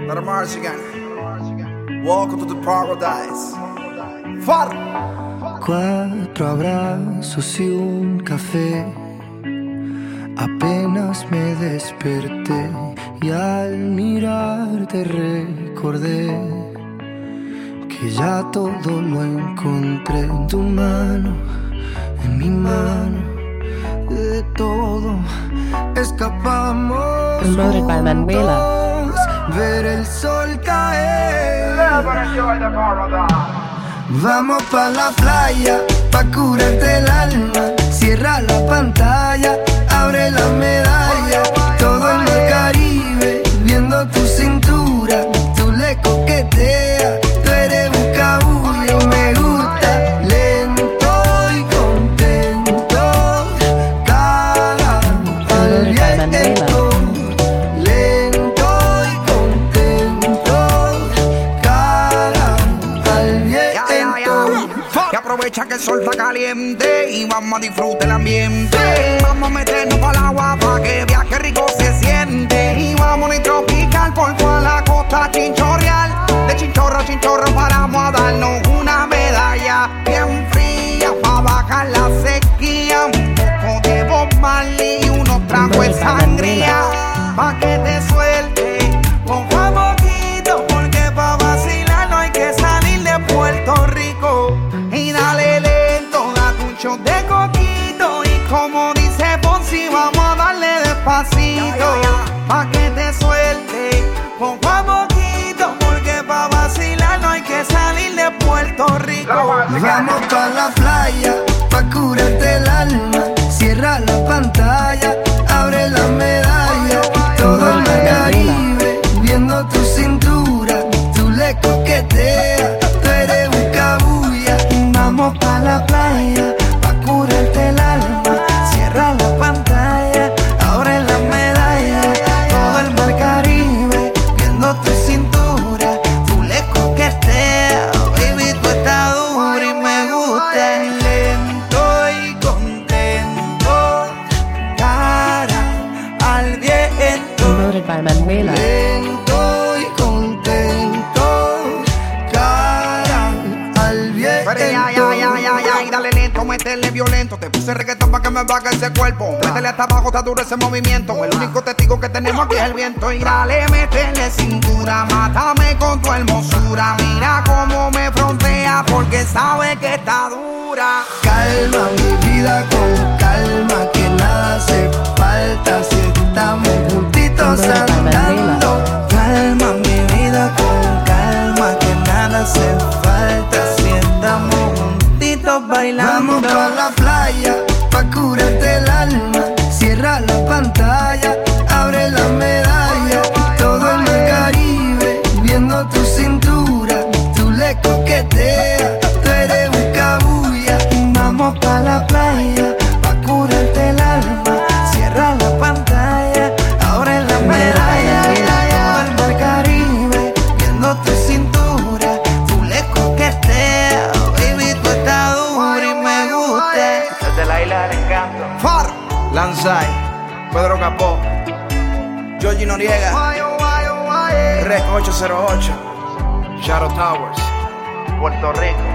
Let 'em march again. Welcome to the paradise. Far. 4 abrazos y un café. Apenas me desperté y al mirarte recordé que ya todo lo encontré en tu mano, en mi mano. De todo escapamos Promoted by Manuela. juntos, ver el sol caer. Vamos pa' la playa, pa' curarte el alma. Cierra la pantalla, abre la medalla. Todo en el Caribe, viendo tu cintura. Tú le coqueteas, tú eres un cabullo. Me gusta lento y contento. Cara al viento. Lento y contento. Cara al viento. Y aprovecha que el sol está caliente y vamos a disfrutar el ambiente. Vamos a meternos para el agua para que viaje rico se siente. Y vamos a ir tropical por toda la costa chinchorreal. De chinchorro a chinchorro paramos a darnos una medalla bien fría para bajar la sequía. Un poco de Bob Marley y unos tragos de sangría pa' que te suelte poco a poquito, porque pa' vacilar no hay que salir de Puerto Rico. Y dale lento, date un shot de coquito. Y como dice Fonsi, vamos a darle despacito pa' que te suelte poco a poquito, porque pa' vacilar no hay que salir de Puerto Rico. Vamos pa' la playa, pa' curarte el alma. Cierra la pantalla, abre la medalla. Todo en el Caribe, viendo tu cintura. Tú le coqueteas, tú eres un cabulla. Vamos pa' la playa, pa' curarte el alma. Cierra la pantalla, abre la medalla. Todo el mar Caribe, viendo tu cintura. Tú le coqueteas, baby, tú estás dura y me gusta. Lento y contento, cara al viento. Promoted by Manuela. Lento y contento, cara al viento. Pero y dale lento, métele violento. Te puse reggaetón pa' que me baje ese cuerpo. Métele hasta abajo, está duro ese movimiento. El único testigo que tenemos aquí es el viento. Y dale, métele cintura, mátame con tu hermosura. Mira cómo me frontea porque sabe que está dura. Calma mi vida con calma, que nada hace falta si estamos juntitos andando. Calma mi vida con calma, que nada hace falta si estamos juntitos bailando. Vamos pa' la playa, pa' curarte el alma. Cierra la pantalla, abre la medalla. Todo en el Caribe, viendo tu cintura. Tú le coqueteas, tú eres un cabulla. Vamos pa' la playa, pa' curarte el alma. Cierra la pantalla, abre la medalla. Todo el mar Caribe, viendo tu cintura. Tú le coqueteas, baby, tú estás dura y me gusta. Desde la isla del encanto. Far. Lanzai, Pedro Capó, Georgie Noriega, Rec 808, Shadow Towers, Puerto Rico.